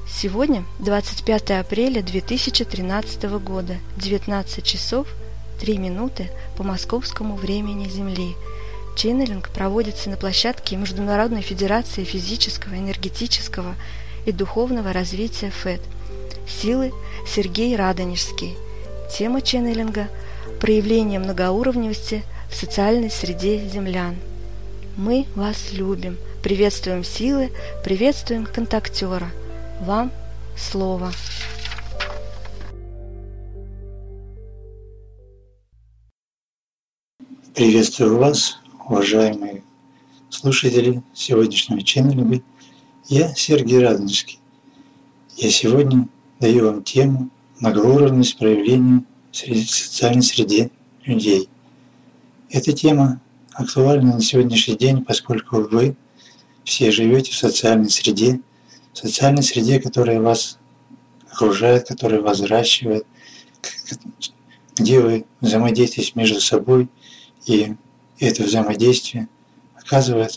Сегодня 25 апреля 2013 года, 19 часов 3 минуты по московскому времени Земли. Ченнелинг проводится на площадке Международной Федерации физического, энергетического и духовного развития ФЭД. Силы Сергей Радонежский. Тема ченнелинга – проявление многоуровневости в социальной среде землян. Мы вас любим, приветствуем силы, приветствуем контактера. Вам слово. Приветствую вас, уважаемые слушатели сегодняшнего ченнелинга. Я Сергей Радонежский. Я сегодня даю вам тему многоуровневость проявления в социальной среде людей. Эта тема актуальна на сегодняшний день, поскольку вы все живете в социальной среде, которая вас окружает, которая вас взращивает, где вы взаимодействуете между собой, и это взаимодействие оказывает,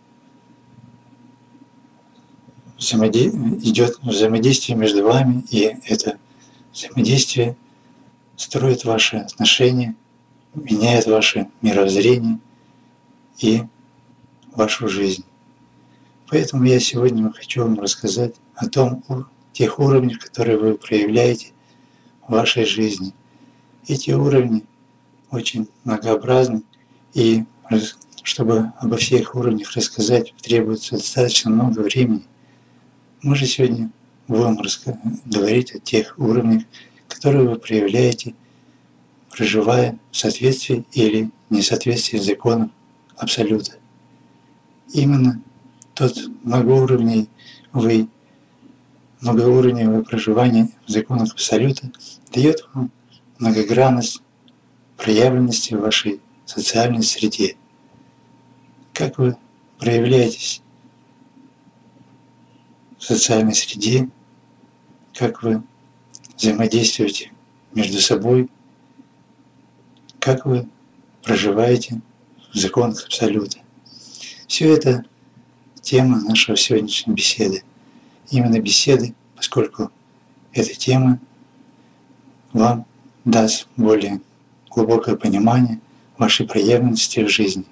идет взаимодействие между вами, и это взаимодействие строит ваши отношения, меняет ваше мировоззрение и вашу жизнь. Поэтому я сегодня хочу вам рассказать о тех уровнях, которые вы проявляете в вашей жизни. Эти уровни очень многообразны, и чтобы обо всех уровнях рассказать, требуется достаточно много времени. Мы же сегодня будем говорить о тех уровнях, которые вы проявляете, проживая в соответствии или несоответствии с законом Абсолюта. Именно тот многоуровневое проживание в законах Абсолюта дает вам многогранность проявленности в вашей социальной среде. Как вы проявляетесь в социальной среде, как вы взаимодействуете между собой, как вы проживаете в законах Абсолюта. Все это тема нашего сегодняшней беседы. Именно беседы, поскольку эта тема вам даст более глубокое понимание вашей проявленности в жизни.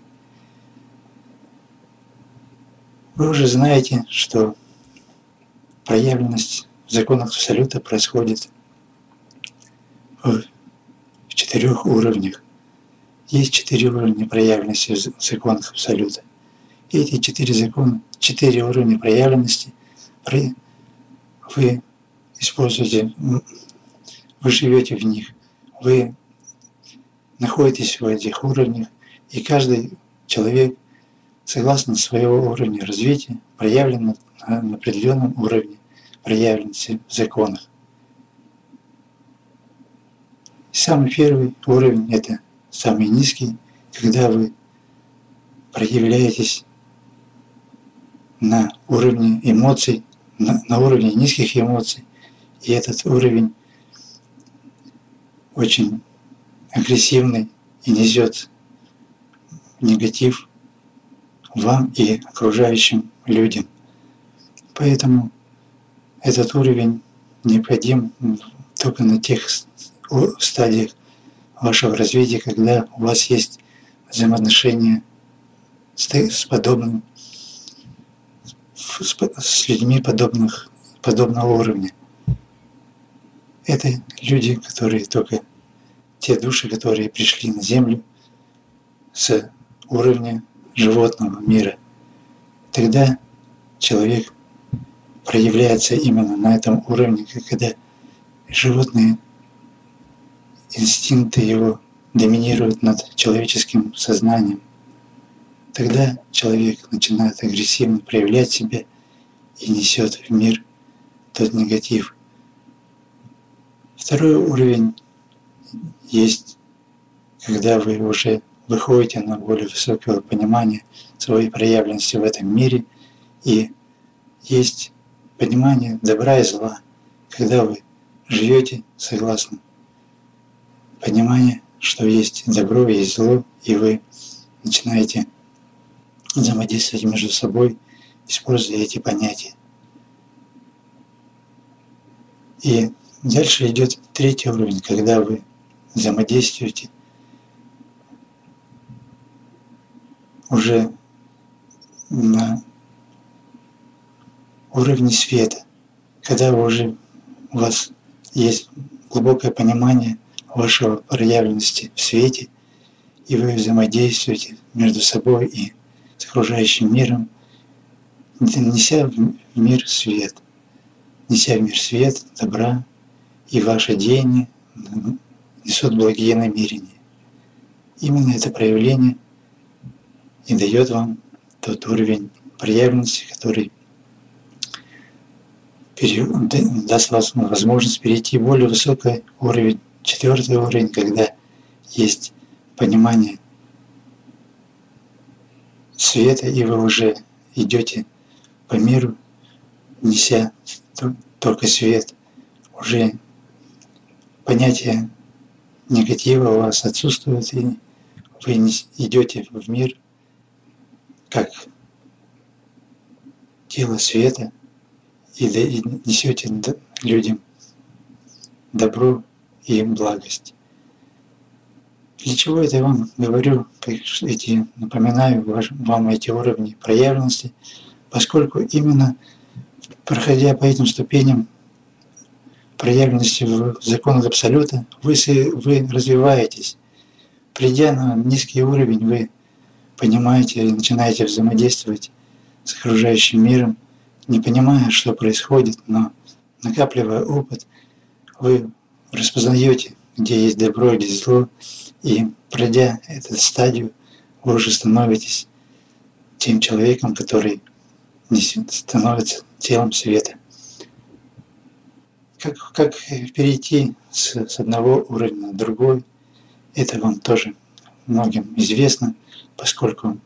Вы уже знаете, что проявленность в законах Абсолюта происходит в 4 уровнях. Есть 4 уровня проявленности в законах Абсолюта. И эти 4 уровня проявленности вы используете, вы живете в них, вы находитесь в этих уровнях, и каждый человек, согласно своего уровня развития, проявлен на определенном уровне проявленности в законах. Самый первый уровень – это самый низкий, когда вы проявляетесь на уровне эмоций, на уровне низких эмоций, и этот уровень очень агрессивный и несет негатив вам и окружающим людям. Поэтому этот уровень необходим только на тех стадиях вашего развития, когда у вас есть взаимоотношения с людьми подобного уровня. Это люди, которые только те души, которые пришли на Землю с уровня животного мира. Тогда человек проявляется именно на этом уровне, когда животные инстинкты его доминируют над человеческим сознанием. Тогда человек начинает агрессивно проявлять себя и несет в мир тот негатив. Второй уровень есть, когда вы уже выходите на более высокое понимание своей проявленности в этом мире, и есть понимание добра и зла, когда вы живете согласно пониманию, что есть добро и есть зло, и вы начинаете взаимодействовать между собой, используя эти понятия. И дальше идет третий уровень, когда вы взаимодействуете уже на уровне света, когда вы уже у вас есть глубокое понимание вашего проявленности в свете, и вы взаимодействуете между собой и с окружающим миром, неся в мир свет, добра, и ваше деяние несут благие намерения. Именно это проявление и дает вам тот уровень проявленности, который даст вам возможность перейти в более высокий уровень, четвертый уровень, когда есть понимание света, и вы уже идете по миру, неся только свет. Уже понятие негатива у вас отсутствует, и вы идете в мир как тело света и несете людям добро и благость. Для чего это я вам говорю, напоминаю вам эти уровни проявленности, поскольку именно проходя по этим ступеням проявленности в законах Абсолюта, вы развиваетесь. Придя на низкий уровень, вы понимаете и начинаете взаимодействовать с окружающим миром, не понимая, что происходит, но накапливая опыт, вы распознаете, где есть добро, где есть зло, и пройдя эту стадию, вы уже становитесь тем человеком, который становится телом света. Как перейти с одного уровня на другой, это вам тоже многим известно, поскольку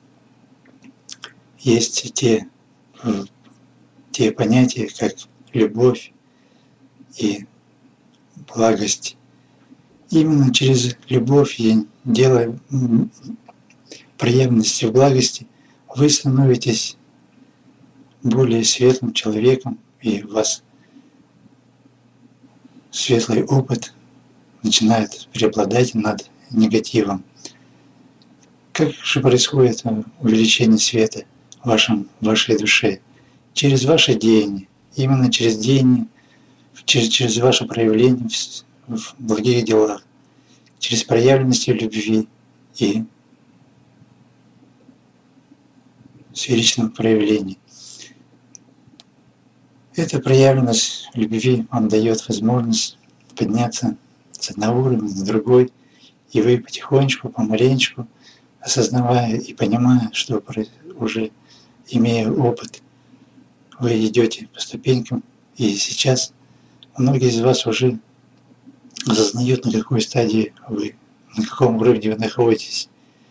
есть те понятия, как любовь и благость. Именно через любовь и дело проявленности в благости вы становитесь более светлым человеком, и у вас светлый опыт начинает преобладать над негативом. Как же происходит увеличение света в вашей душе? Через ваше деяние, именно через деяние, через ваше проявление в благих делах, через проявленность любви и сферичного проявления. Эта проявленность любви вам дает возможность подняться с одного уровня на другой, и вы потихонечку, помаленечку, осознавая и понимая, что уже имея опыт, вы идете по ступенькам, и сейчас многие из вас уже осознают, на какой стадии вы, на каком уровне вы находитесь.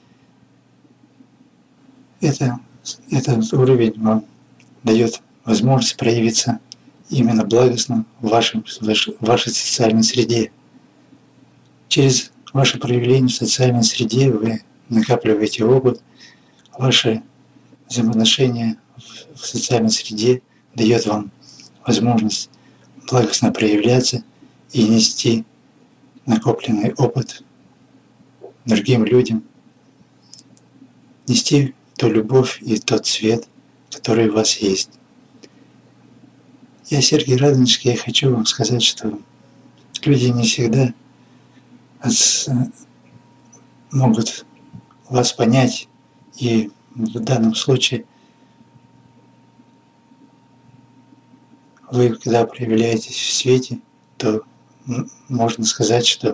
Этот уровень вам дает возможность проявиться именно благостно в вашей социальной среде. Через ваше проявление в социальной среде вы накапливаете опыт, ваше взаимоотношение в социальной среде дает вам возможность благостно проявляться и нести накопленный опыт другим людям, нести ту любовь и тот свет, который у вас есть. Я, Сергей Радонежский, я хочу вам сказать, что люди не всегда могут вас понять, и в данном случае вы, когда проявляетесь в свете, то можно сказать, что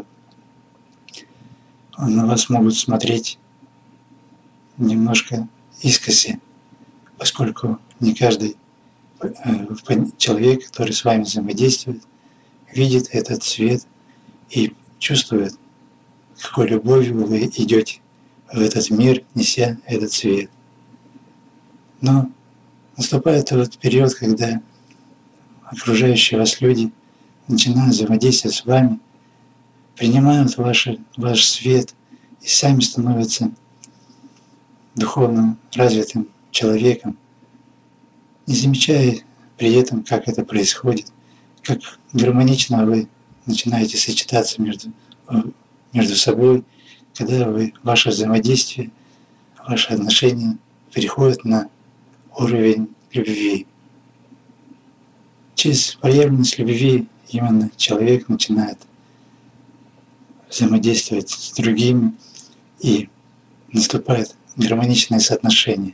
на вас могут смотреть немножко искоси, поскольку не каждый человек, который с вами взаимодействует, видит этот свет и чувствует, какой любовью вы идете в этот мир, неся этот свет. Но наступает тот период, когда окружающие вас люди начинают взаимодействовать с вами, принимают ваш свет и сами становятся духовно развитым человеком, не замечая при этом, как это происходит, как гармонично вы начинаете сочетаться между собой, когда ваше взаимодействие, ваши отношения переходят на уровень любви. Через проявленность любви именно человек начинает взаимодействовать с другими, и наступает гармоничное соотношение.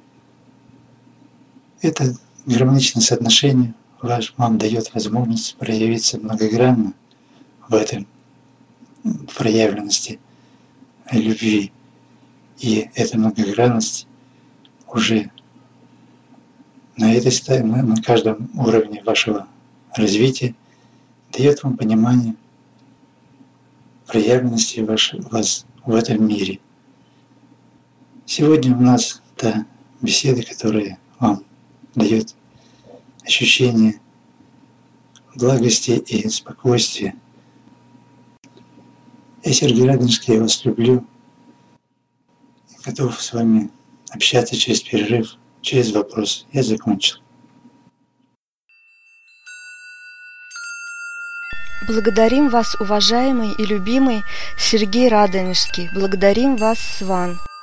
Это гармоничное соотношение вам дает возможность проявиться многогранно в этой проявленности любви. И эта многогранность уже на каждом уровне вашего развития дает вам понимание проявленности вас в этом мире. Сегодня у нас та беседа, которая вам дает ощущение благости и спокойствия. Я, Сергей Радонежский, я вас люблю. Готов с вами общаться через перерыв, через вопрос. Я закончил. Благодарим вас, уважаемый и любимый Сергей Радонежский. Благодарим вас, Сван.